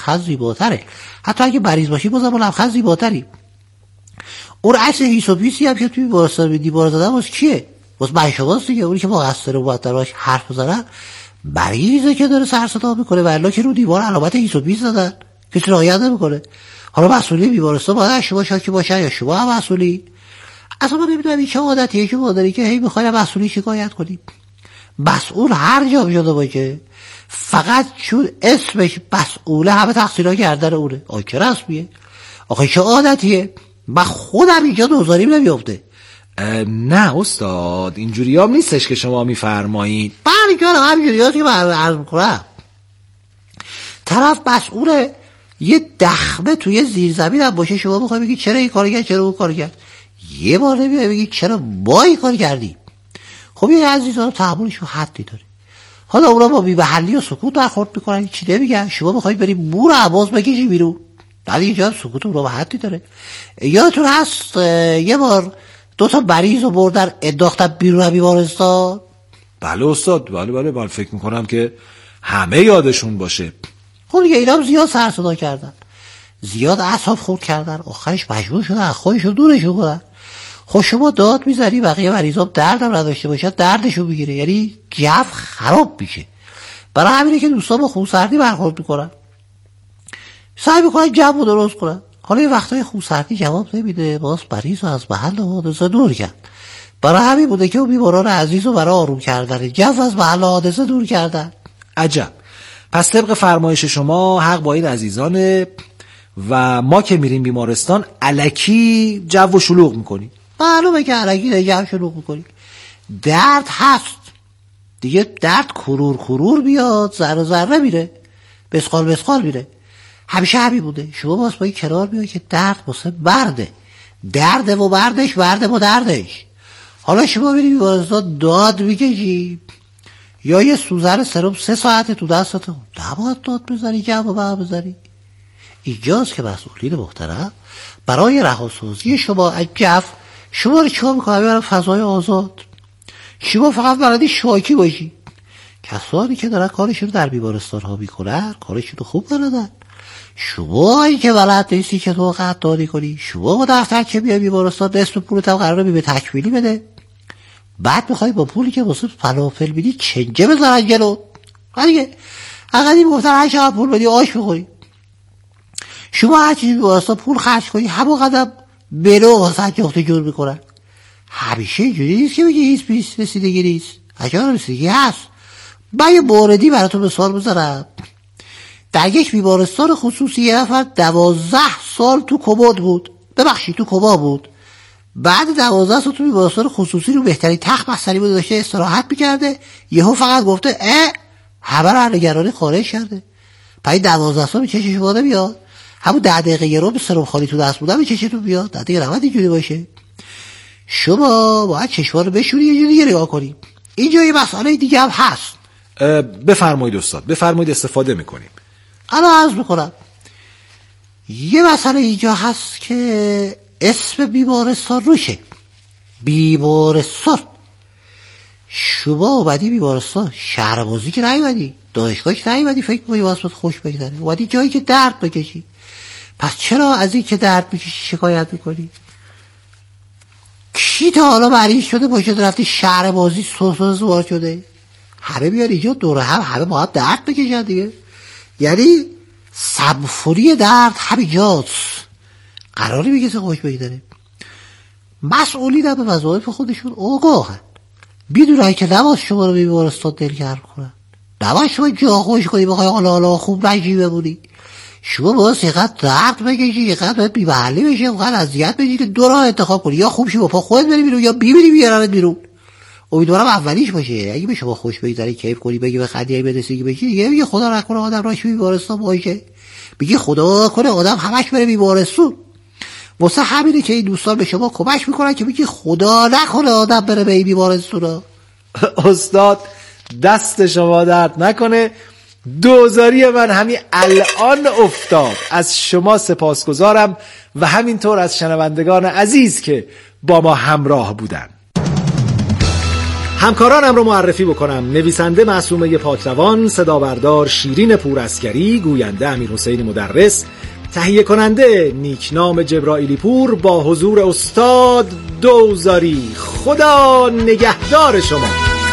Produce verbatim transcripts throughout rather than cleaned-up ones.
لبخند زیباتره. حتی اگه مریض باشی بازم با لبخند زیباتری. اون عکس هیسوپیسی هم که توی بیمارستان به دیوار زدن واسه کیه؟ واسه من شماست دیگه. اونی که با قصر رو باید دراش حرف بزنن مریضه که داره سر صدا میکنه، ولی که رو دیوار علامت هیسوپیس زدن کسی رعایت نمیکنه. حالا مسئولی بیمارستان باید شما شاکی باشن یا شما هم مسئولی؟ اصلا من نمیدونم این چه عادتیه که ما داری که هی میخوایم مسئولی شکایت کنیم. مسئول هر جا شده باشه فقط چون اسمش مسئوله همه تقصیرها گردن اونه. آخه چه رسمیه؟ آخه چه عادتیه؟ من خودم اینجا دوزاریم نمیفته. نه استاد اینجوری هم نیستش که شما میفرمایید. بله که همینجوری هست که من عرض میکنم. طرف مسئوله یه دخمه توی زیر زمین هم باشه، شما میخوای بگید چرا این کار کرد چرا اون کار کرد، یه بار نمیای بگید چرا ما این کار کردیم. خب این عزیزان تحملشون حدی داره. حالا اونا با بی‌محلی و سکوت برخورد میکنن، چی نمیگن. شما میخواید برید مور عباس بکشی بیرون، ولی اینجا سکوت اونا با حدی داره. یادتون هست یه بار دو تا مریض رو بردن انداختن بیرون بیمارستان؟ بله استاد، بله بله بله فکر میکنم که همه یادشون باشه. خب دیگه اینا هم زیاد سر صدا کردن، زیاد اعصاب خورد کردن، آخرش مجبور شدن از خودشون دورشون کنن. خب شما داد میزنی بقیه مریضا دردم نداشته باشن دردشو بگیره، یعنی جو خراب میشه. برای همینه که دوستان با خونسردی برخورد میکنن، سعی میکنن جو رو درست کنن. حالا یه وقتای خونسردی جواب نمیده، باز مریض رو از محل حادثه دور کرد. برای همین بوده که اون بیماران عزیز رو برای آروم کردن جو از محل حادثه دور کردن. عجب. پس طبق فرمایش شما حق با این عزیزانه و ما که میریم بیمارستان الکی جو و شلوغ میکنیم. معلومه که الکی جو شلوغ میکنیم. درد هست دیگه، درد کرور کرور بیاد ذره ذره میره، بسقال بسقال میره. همیشه همین بوده. شما باز با این کنار میاد که درد واسه برده، درده و بردش برده و دردش. حالا شما میری بیمارستان داد میکشی یا یه سوزن سرم سه ساعته تو دستتون، نباید داد بزنی جو و برد بزنی. اینجاست که مسئولین محترم برای رهاسازی شما از جو شما رو چیکار میکنن؟ برای فضای آزاد. شما فقط بلدی شاکی باشی. کسانی که دارن کارشون رو در بیمارستان ها میکنن کارشون رو خوب بلدن. شما این که بلد نیستی که تو قدردانی کنی، شما با دفتر که بیای بیمارستان نصف پولت هم قراره به تکمیلی بده، بعد میخوای با پولی که واسه فلافل میدی چنجه بزنن جلو. دیگه اقلی گفتن هر چقدر پول بدی آش بخوری. شما هر چیزی بیمارستان پول خرج کنی همون قدم بلو واسه جفت جور میکنن. همیشه اینجوری نیست که بگی هیچ پیش رسیدگی نیست، هجار رسیدگی هست. من یه موردی براتون مثال بزنم. در یک بیمارستان خصوصی یه نفر دوازده سال تو کمد بود، ببخشید تو کما بود. بعد دوازده سال تو بیمارستان خصوصی رو بهترین تخت بستری بود داشته استراحت میکرده، یهو فقط گفته اه همه رو نگرانی خارج کرده. پای دوازده سال به چشش باده بیاد، همون ده دقیقه یه رو به سرم خالی تو دست بودم به چشتون بیاد. ده دقیقه نباید اینجوری باشه. شما باید چشما رو بشوری یه جوری نگاه کنیم. اینجا یه مسئله دیگه هم هست. بفرمایید استاد، بفرمایید استفاده میکنیم. الان عرض میکنم یه مسئله اینجا هست که اسم بیمارستان روشه. بیمارستان شما اومدی بیمارستان شهربازی که نیومدی، دانشگاه که نیومدی فکر کنی واسه خوش بگذره، اومدی جایی که درد بکشی. پس چرا از این که درد بکشی شکایت میکنی؟ کی تا حالا مریض شده باشه رفتی شهربازی سوسوس سوار شده؟ همه بیان اینجا دور هم همه با هم درد بکشن دیگه. یعنی سمفونی درد همینجاست، قراری میگه که خوش بگذره. مسئولین هم به وظایف خودشون آگاهن، میدونن که نباید شما رو به بیمارستان دلگرم کنن، نباید شما جا خوش کنی بخوای حالا حالا خوب نجی بمونی. شما باید یقدر درد بکشی، یقدر باید بی‌محلی بشی، یقدر اذیت بشی که دو راه انتخاب کنی، یا خوب شی با پا خودت بری بیرون یا بی بیارنت بیرون. امیدوارم اولیش باشه. اگه به شما خوش بگذره کیف کنی بگی به خدیه برسی بشی دیگه میگه خدا نکنه آدم راش بیمارستان باشه، میگه خدا کنه آدم همش بره بیمارستان. واسه همینه که این دوستان به شما کمک میکنن که میگه خدا نکنه آدم بره به بیمارستان. استاد دست شما درد نکنه، دوزاری من همین الان افتاد. از شما سپاسگزارم و همینطور از شنوندگان عزیز که با ما همراه بودن. همکارانم رو معرفی بکنم. نویسنده معصومه پاکروان، صدا بردار شیرین پورعسکری، گوینده امیرحسین مدرس، تهیه کننده نیکنام جبرائیلی پور با حضور استاد دوزاری. خدا نگهدار شما.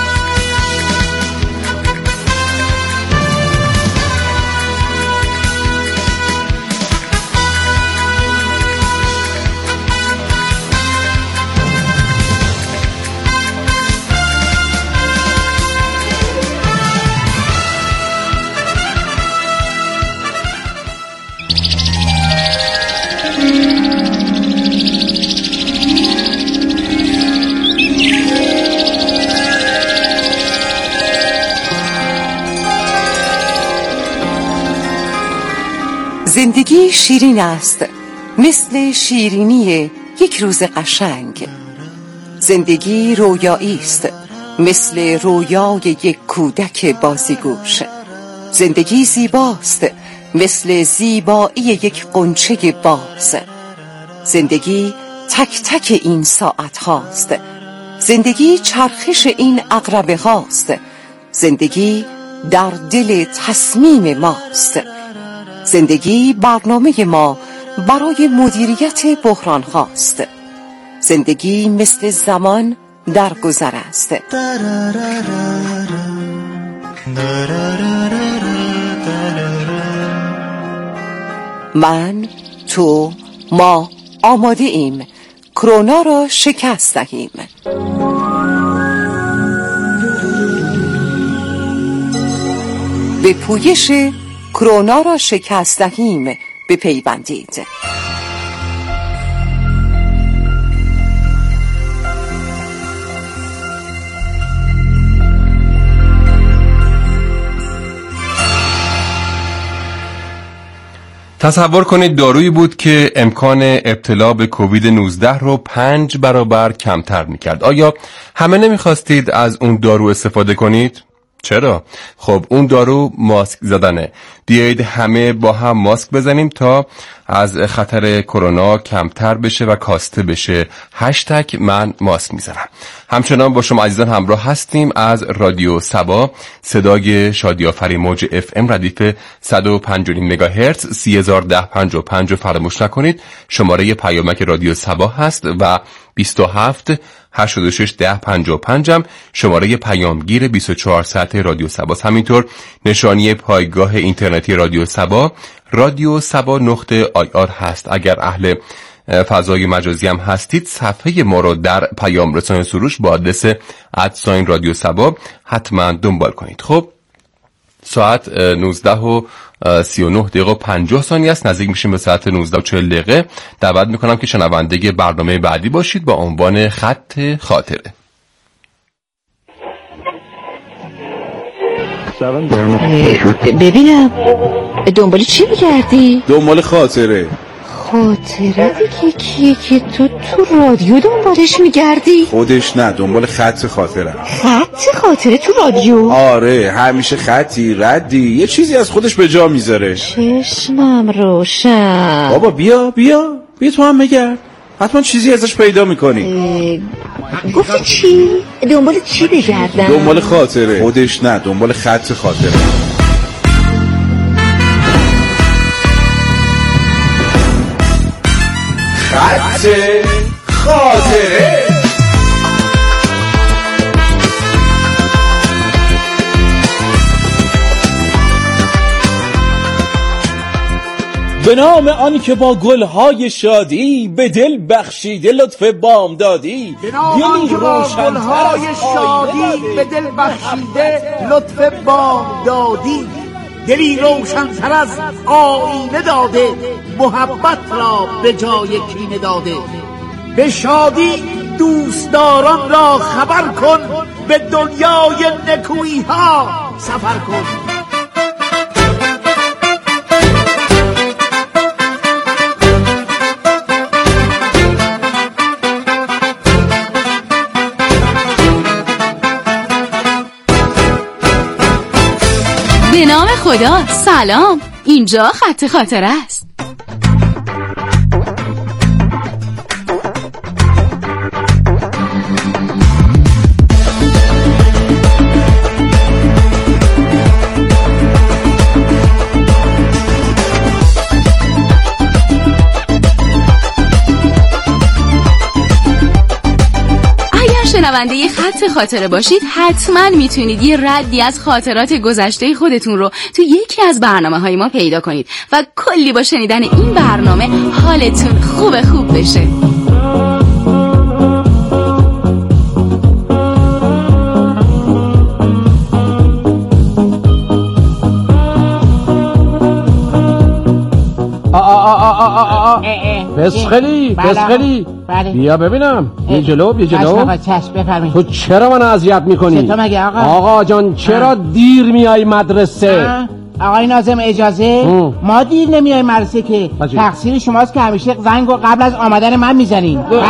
زندگی شیرین است، مثل شیرینی یک روز قشنگ. زندگی رویایی است، مثل رویای یک کودک بازیگوش. زندگی زیباست، مثل زیبایی یک غنچه باز. زندگی تک تک این ساعت هاست. زندگی چرخش این عقربه هاست. زندگی در دل تصمیم ماست. زندگی برنامه ما برای مدیریت بحران هاست. زندگی مثل زمان در گذر است. من، تو، ما آماده ایم کرونا را شکست دهیم. به پویش کرونا را شکست دهیم بپیوندید. تصور کنید دارویی بود که امکان ابتلا به کووید نوزده رو پنج برابر کمتر میکرد. آیا همه نمیخواستید از اون دارو استفاده کنید؟ چرا؟ خب اون دارو ماسک زدنه. بیایید همه با هم ماسک بزنیم تا از خطر کرونا کمتر بشه و کاسته بشه. هشتگ من ماسک میزنم. همچنان با شما عزیزان همراه هستیم از رادیو سبا، صدای شادی آفرین موج اف ام ردیف صد و پنج و نیم مگاهرتز. سی هزار ده پنج و پنج فراموش نکنید. شماره پیامک رادیو سبا هست و بیست و هفت هشتاد و شش ده پنجاه و پنج هم شماره پیامگیر بیست و چهار ساعته رادیو سبا. همینطور نشانی پایگاه اینترنتی رادیو سبا رادیو سبا نقطه آی آر هست. اگر اهل فضای مجازی هم هستید صفحه ما رو در پیام رسان سروش با آدرس ادساین رادیو سبا حتما دنبال کنید. خب ساعت نوزده و سی و نه دقیقه و پنجاه ثانیه است. نزدیک میشیم به ساعت نوزده و چهل دقیقه. دعوت میکنم که شنونده برنامه بعدی باشید با عنوان خط خاطره. ببینم دنبال چی میگردی؟ دنبال خاطره. خاطره دیگه کیه که تو تو رادیو دنبالش میگردی؟ خودش نه، دنبال خط خاطره. خط خاطره تو رادیو؟ آره، همیشه خطی ردی یه چیزی از خودش به جا میذاره. چشمم روشن. بابا بیا بیا بیا تو هم بگرد، حتما چیزی ازش پیدا میکنی. گفتی چی؟ دنبال چی بگردم؟ دنبال خاطره. خودش نه، دنبال خط خاطره. خط خاطره. به نام آن که با گلهای شادی به دل بخشیده لطف بامدادی. به نام آن که با گلهای شادی به دل بخشیده لطف بامدادی. دلی روشن‌تر از آینه داده، محبت را به جای کینه داده. به شادی دوستداران را خبر کن، به دنیای نکویی ها سفر کن. به نام خدا. سلام، اینجا خط خاطره است. شنونده خط خاطره باشید حتما میتونید یه ردی از خاطرات گذشته خودتون رو تو یکی از برنامه های ما پیدا کنید و کلی با شنیدن این برنامه حالتون خوب خوب بشه. فسخلی فسخلی بیا ببینم. بیا جلو بیا جلو. آقا چشم بفرمایید. تو چرا من اذیت میکنی؟ چطور مگه آقا؟ آقا جان چرا دیر میای مدرسه؟ آقای ناظم اجازه اه. ما دیر نمیای مدرسه که تقصیر شماست که همیشه زنگو قبل از آمدن من میزنین. بله.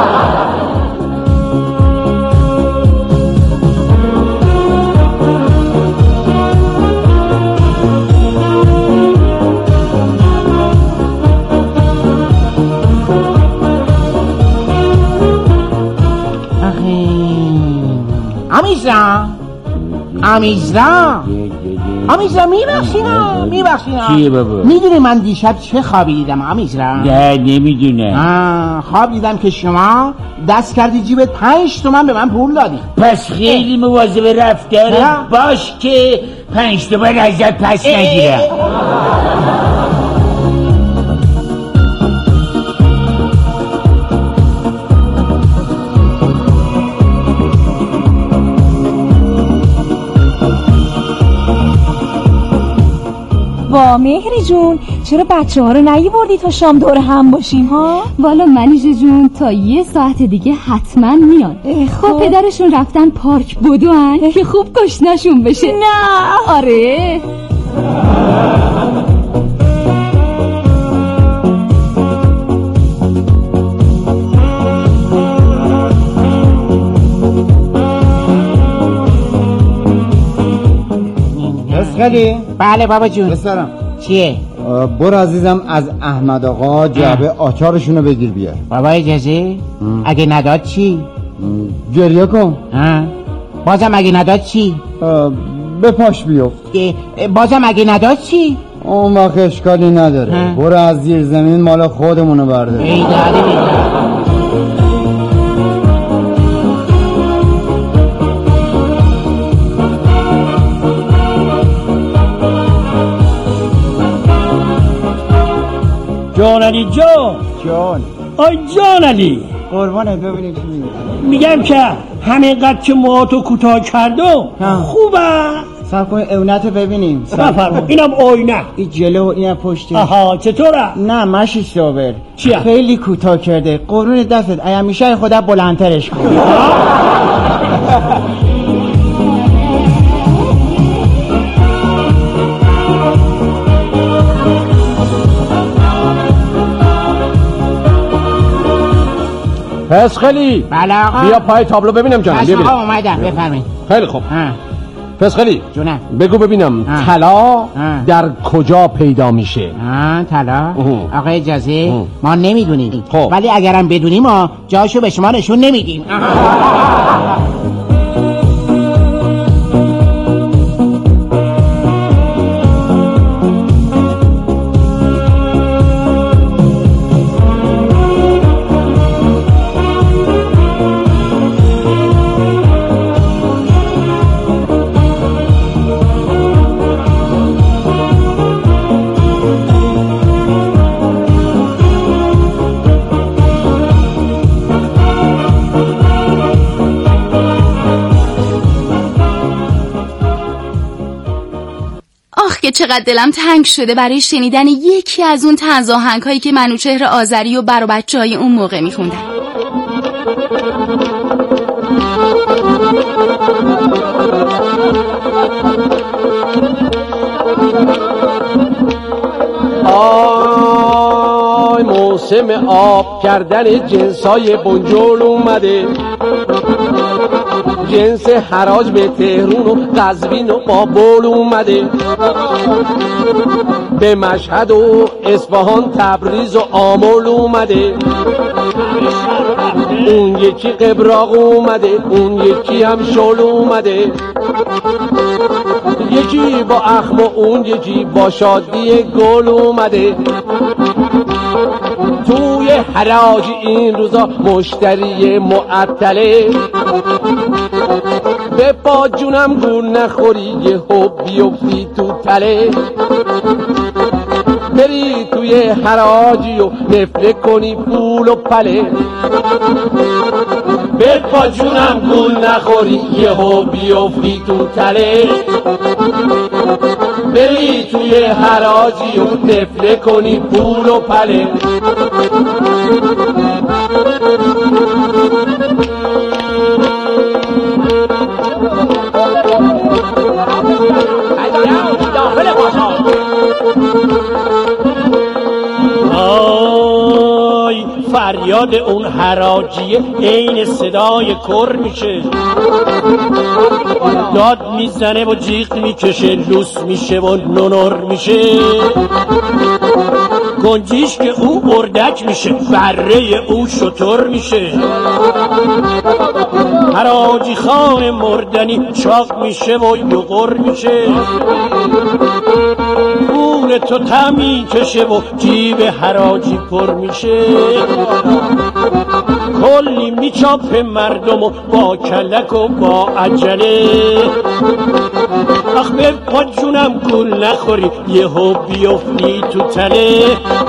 آمیزرا آمیزرا آمیزرا میبخشینا میبخشینا چیه بابا؟ میدونی من دیشب چه خوابی دیدم آمیزرا؟ نه نمیدونه. خواب دیدم که شما دست کردی جیبت پنج تومن به من پول دادی. پس خیلی مواظب رفتار باش که پنج تومن ازت پس نگیرم. وا مهری جون چرا بچه ها رو نیاوردی تا شام دور هم باشیم ها؟ والا منیژه جون تا یه ساعت دیگه حتما میان. خب پدرشون رفتن پارک بدوان که خوب گشنشون بشه. نه آره خیلی؟ بله بابا جون. بسرم چیه؟ برو عزیزم از احمد آقا جعبه آچارشونو بگیر بیار. بابا اجازه؟ اگه نداد چی؟ گریه کن. ها؟ بازم اگه نداد چی؟ به پاش بیفت. بازم اگه نداد چی؟ اون وقت اشکالی نداره. ها؟ برو از زیر زمین مال خودمونو بردار. ای داده بیدار. جان علی جان جان آی جان علی قربانه ببینید چی میگه. میگم که همینقدر که موهاتو کوتاه کردم خوبه. صبر کن اونتو ببینیم. بفرما. اینم آینه. این جلو و اینم پشته. آها چطوره؟ نه ماشی صابر چیه؟ خیلی کوتاه کرده. قرون دستت ایا میشه خدا بلندترش کن. فسخلی بله آقا. بیا پای تابلو ببینم جانم. بیا آقا اومدم بفرمایید. خیلی خوب. فسخلی جونم بگو ببینم طلا در کجا پیدا میشه؟ طلا آقا اجازه اه. ما نمیدونیم خب. ولی اگرم بدونیم ما جاشو به شما نشون نمیدیم. چقدر دلم تنگ شده برای شنیدن یکی از اون طنز آهنگ‌هایی که منوچهر آذری و برا بچه‌های اون موقع می‌خوندن. آی موسم آب کردن جنسای بنجل اومده. جنس حراج به تهرون و قزوین و بابل اومده. به مشهد و اصفهان تبریز و آمل اومده. اون یکی قبراق اومده، اون یکی هم شل اومده. یکی با اخم و اون یکی با شادی گل اومده. توی حراج این روزا مشتری معطله. به پا جونم گول نخوری یه حب بیفتی تو تله. بری توی حراجی و نفله کنی پول و پله. به پا جونم گول نخوری یه حب بیفتی تو تله. بری توی حراجی و نفله کنی پول و پله. آی فریاد اون حراجیه عین صدای کر میشه. داد میزنه و جیغ میکشه، لوس میشه و نونر میشه. گنجیش که او اردک میشه، بره او شتر میشه. حراجی خان مردنی چاق میشه و یغر میشه. پول تو تمی کشه و جیب حراجی پر میشه. کلی میچاپه مردم و با کلک و با عجله. آخ به پا جونم گول نخوری یهو بیفتی تو تله.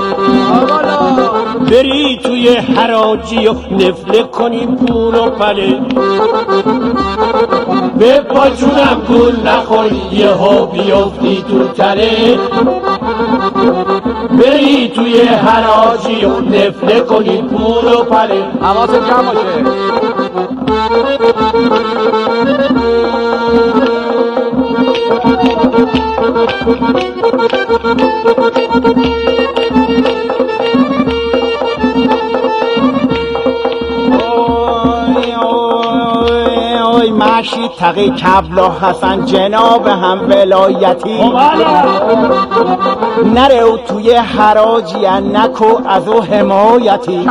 بری توی حراجی و نفله کنی پول و پله. به پا جونم گول نخوری یهو بیفتی تو تله. بری توی حراجی و نفله کنی پول و پله. حواست جمع باشه. مشی تقی کبلا حسن جناب هم ولایتی. نرو توی حراجی نکو از او حمایتی.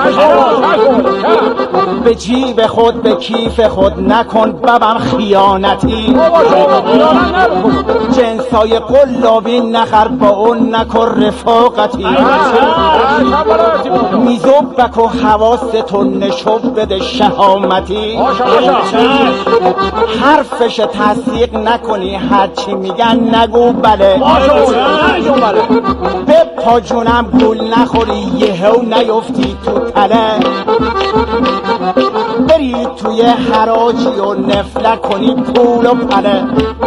به جیب خود به کیف خود نکن ببم خیانتی. جنسای قلابی نخر با اون نکن رفاقتی. میزوبک و حواستو نشوب بده شهامتی. حرفش تصدیق نکنی هرچی میگن نگو بله. به پا جونم گول نخوری یهو نیفتی تو تله. بری توی حراجی و نفله کنی پول و پله.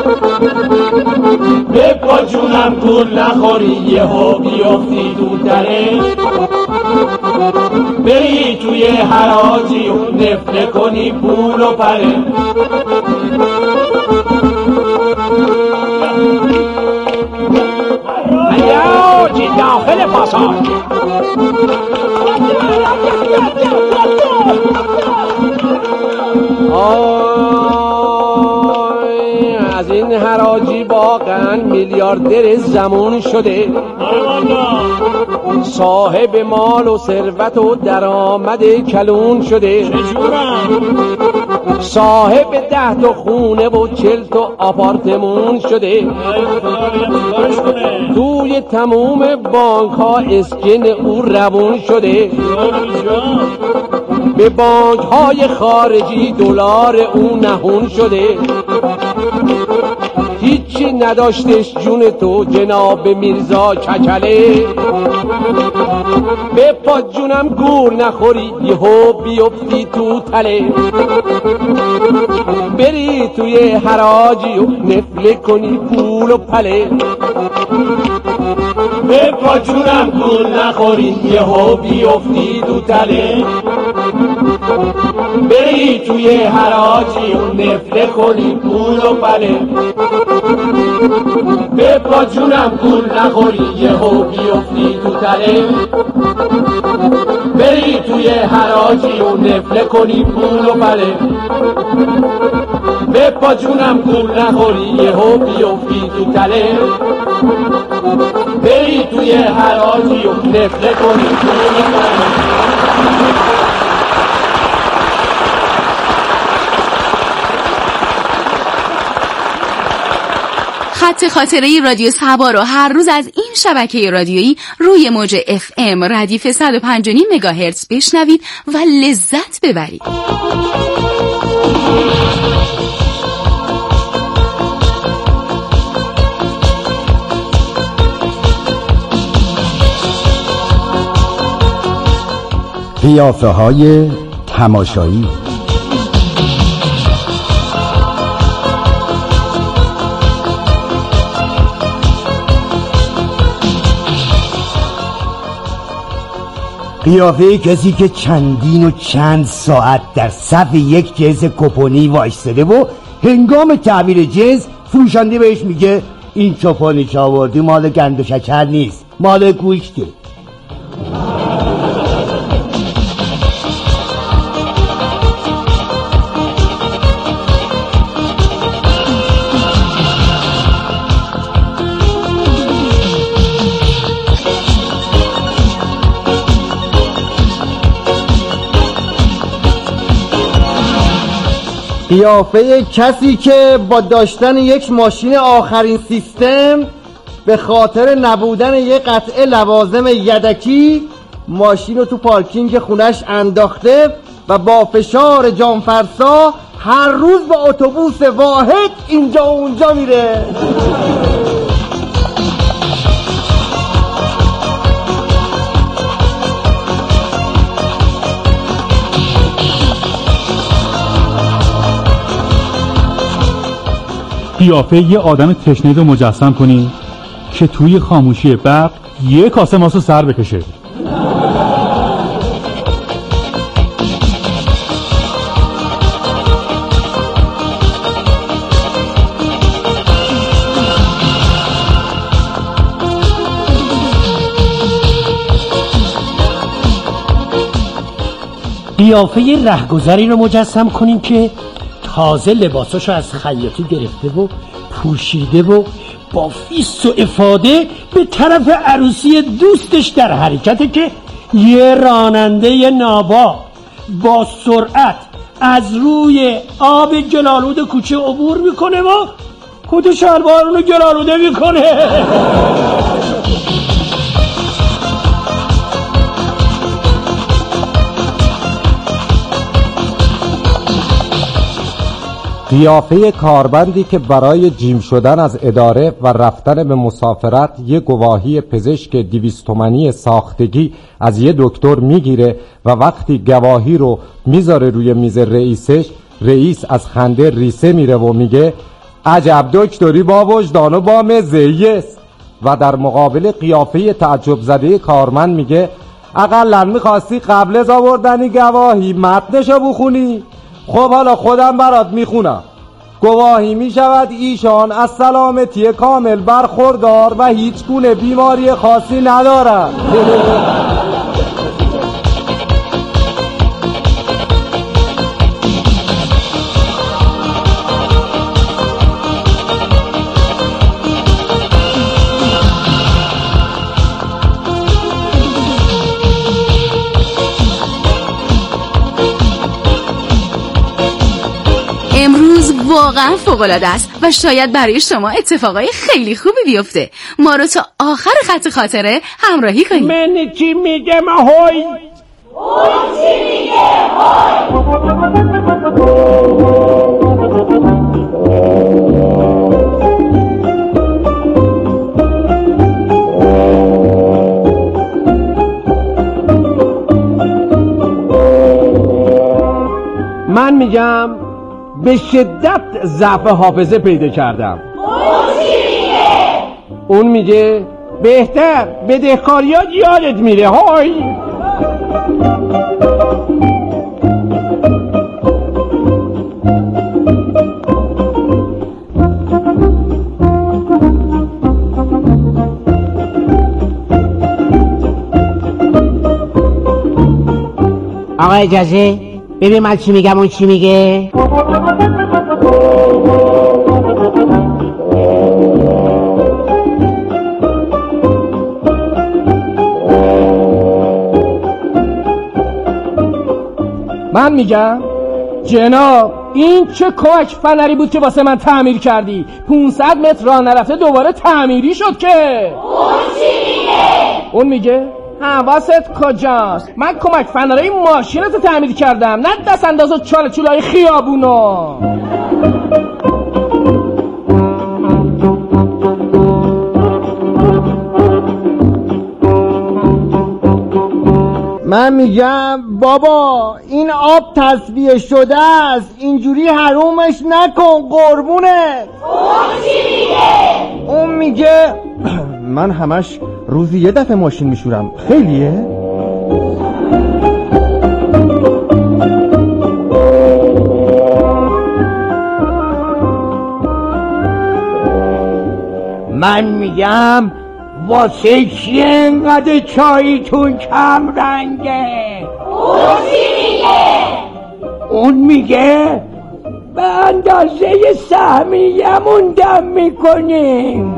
به پا جونم گول نخوری یهو بیفتی تو تله. بری توی حراجی و نفله کنی پول و پله. حراجی داخل پاساژ. آی از این حراجی واقعا میلیاردر زمون شده. صاحب مال و ثروت و درآمد کلون شده. صاحب ده تا خونه و چل تا آپارتمون شده. توی تموم بانک ها اسکن او روون شده. به بانک های خارجی دلار او نهون شده. هیچی نداشتش جون تو جناب میرزا ککله. به پا جونم گور نخوری یهو بیفتی تو تله. بری توی حراجی و نفله کنی پول و پله. به پا جونم گول نخوری یهو بیفتی تو تله. بری توی حراجی و نفله کنی پول و پله. به پا جونم گول نخوری یهو بیفتی تو تله. بری توی حراجی و نفله کنی پول و پله. به پا جونم گول نخوری یهو بیفتی تو تله. بری توی حراجی و نفله کنی پول و پله. خط خاطره رادیو صبا رو هر روز از این شبکه رادیویی روی موج اف ام ردیف صد و پنج و نیم مگاهرتز بشنوید و لذت ببرید. قیافه های تماشایی. قیافه کسی که چندین و چند ساعت در صف یک جنس کپونی وایستاده و هنگام تحویل جنس فروشنده بهش میگه این کپونی که آوردی مال گند و شکر نیست، مال گوشته. قیافه کسی که با داشتن یک ماشین آخرین سیستم به خاطر نبودن یک قطعه لوازم یدکی ماشین رو تو پارکینگ خونش انداخته و با فشار جانفرسا هر روز با اتوبوس واحد اینجا و اونجا میره. قیافه یه آدم تشنه رو مجسم کنی که توی خاموشی برق یه کاسه ماستو سر بکشه. قیافه رهگذری رو مجسم کنیم که تازه لباساشو از خیاطی گرفته و پوشیده و با فیست و افاده به طرف عروسی دوستش در حرکته که یه راننده نابا با سرعت از روی آب گلالود کوچه عبور میکنه و کت شلوارونو گلالوده میکنه. قیافه کاربندی که برای جیم شدن از اداره و رفتن به مسافرت یه گواهی پزشک دویست تومانی ساختگی از یه دکتر میگیره و وقتی گواهی رو میذاره روی میز رئیسش، رئیس از خنده ریسه میره و میگه عجب دکتری با وجدان و با مزه‌ای است. و در مقابل قیافه تعجب زده کارمند میگه اقلن میخواستی قبل از آوردنی گواهی متنشو بخونی. خب حالا خودم برات میخونم. گواهی میشود ایشان از سلامتی کامل برخوردار و هیچ گونه بیماری خاصی ندارد. واقعا فوق‌العاده است و شاید برای شما اتفاقای خیلی خوبی بیفته. ما رو تا آخر خط خاطره همراهی کنید. من چی میگم هوی؟ اون چی میگه هوی؟ من میگم به شدت ضعف حافظه پیدا کردم. اون چی میگه؟ اون میگه بهتر بدهکاریات یادت میره های. آقا اجازه ببین من چی میگم اون چی میگه. من میگم جناب این چه کوک فنری بود که واسه من تعمیر کردی؟ پونصد متر راه نرفته دوباره تعمیری شد که. اون چی اون میگه حواست کجاست؟ من کمک فناره ماشینتو تعمیر کردم، نه دست انداز و چاله چولای خیابونو. من میگم بابا این آب تصفیه شده است، اینجوری حرومش نکن قربونه. اون چی میگه؟ اون میگه من همش روزی یه دفعه ماشین میشورم، خیلیه؟ من میگم واسه چیه انقدر چاییتون کم رنگه؟ اون چی میگه؟ اون میگه به اندازه سهمیه‌مون دم میکنیم.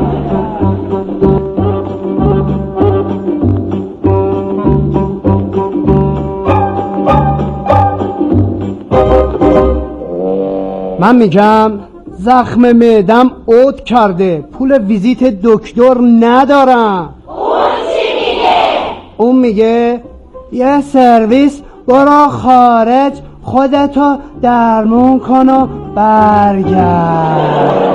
من میگم زخم معدم عود کرده، پول ویزیت دکتر ندارم. اون چی میگه؟ اون میگه یه سرویس برو خارج خودتو درمون کن و برگرد.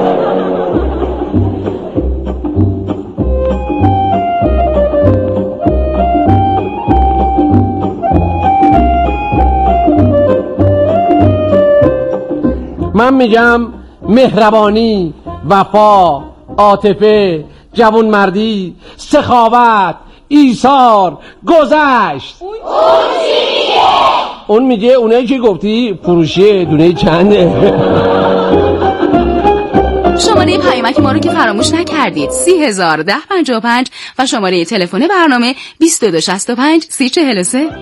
من میگم مهربانی، وفا، عاطفه، جوانمردی، سخاوت، ایثار، گذشت. اون چی میگه؟ اون میگه اونایی که گفتی فروشی دونه چنده. شماره پیامک ما رو که فراموش نکردید سی هزار ده پنجاه و پنج و شماره تلفن برنامه بیست و دو شصت و پنج سی چهل و سه.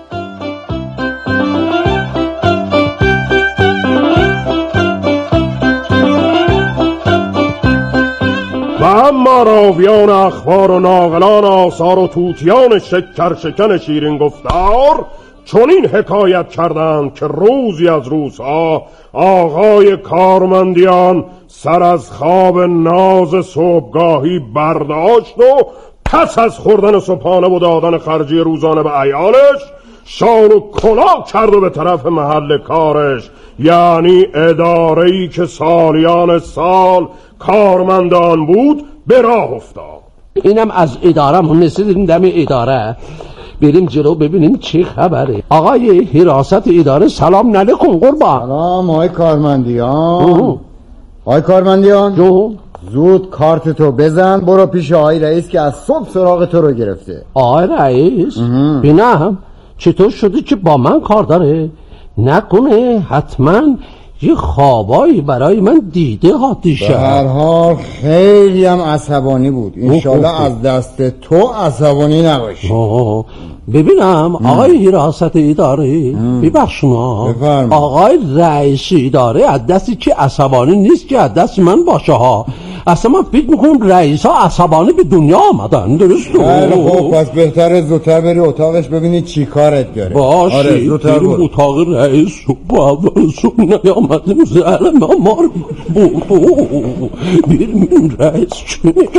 و اما راویان اخبار و ناقلان آثار و توتیان شکر شکن شیرین گفتار چنین حکایت کردند که روزی از روزها آقای کارمندیان سر از خواب ناز صبحگاهی برداشت و پس از خوردن صبحانه و دادن خرجی روزانه به عیالش شان و کلاه کرد و به طرف محل کارش، یعنی اداره‌ای که سالیان سال کارمندان بود، به راه افتاد. اینم از اداره هم رسیدیم دم اداره، بریم جلو ببینیم چه خبره. آقای حراست اداره سلام علیکم قربان. سلام آقای کارمندیان. آقای کارمندیان جو زود کارت تو بزن برو پیش آقای رئیس که از صبح سراغ تو رو گرفته. آقای رئیس؟ بینم چطور شده که با من کار داره؟ نکنه حتما یه خوابایی برای من دیده ها دیشب. به هر حال خیلی هم عصبانی بود، انشالله از دست تو عصبانی نباشی. ببینم آقای حراست اداره ببخش ما آقای رئیس اداره از دستی که عصبانی نیست که از دست من باشه ها. اصلا من فکر میکنم رئیس ها عصبانی به دنیا آمدن. درسته؟ خیلی خوب، پس بهتره زودتر بری اتاقش ببینی چی کارت داره. باشه آره زودتر بریم اتاق رئیس. با اول صبح نیامدیم زهر ما مار بریم رئیس چی میگه.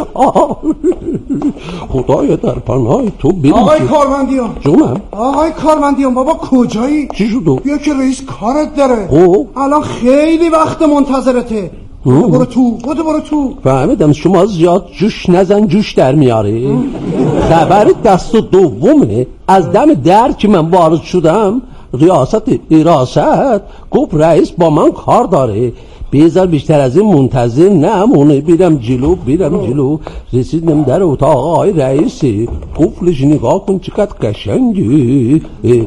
خدای در پناه تو بریم. آقای کارمندیان جونم. آقای کارمندیان بابا کجایی؟ چی شده؟ بیا که رئیس کارت داره. او الان خیلی وقت منتظرته. برو برو تو برو برو تو. فهمیدم شما زیاد جوش نزن جوش در میاره. خبر دست و دومه از دم در که من وارد شدم ریاست حراست گفت رئیس با من کار داره، بیزار بیشتر از این منتظر نمونه. بیرم جلو بیرم جلو رسیدم در اتاق آقای رئیسی. قفلش نگاه کن چقدر قشنگه.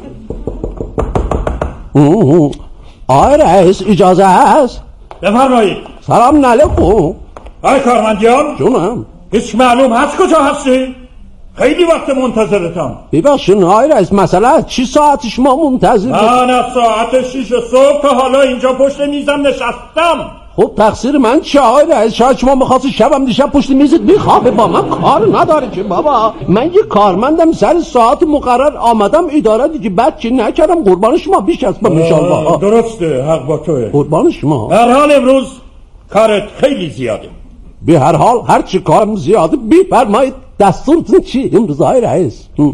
آقای رئیس اجازه هست؟ بفرمایید. سلام علیکم. آقای کارمندیان جونم. هیچ معلوم هست کجا هستی؟ خیلی وقت منتظرتم. ببخشید آقای رئیس مثلا چی ساعتش ما منتظر؟ من از ساعت شیش صبح تا حالا اینجا پشت میزم نشستم. خب تقصیر من چه آقای رئیس؟ شاید شما می‌خواستی شبم دیشب پشت میزت میخوابه، با من کار نداره که بابا. من یه کارمندم سر ساعت مقرر آمدم اداره دیگه، بعد چی نکردم قربان شما بیش از من میشم. درسته حق با توه قربان شما. در حال امروز کارت خیلی زیاده. به هر حال هر چی کارم زیاده بفرمایید دستورتون چی امروز آقای رئیس؟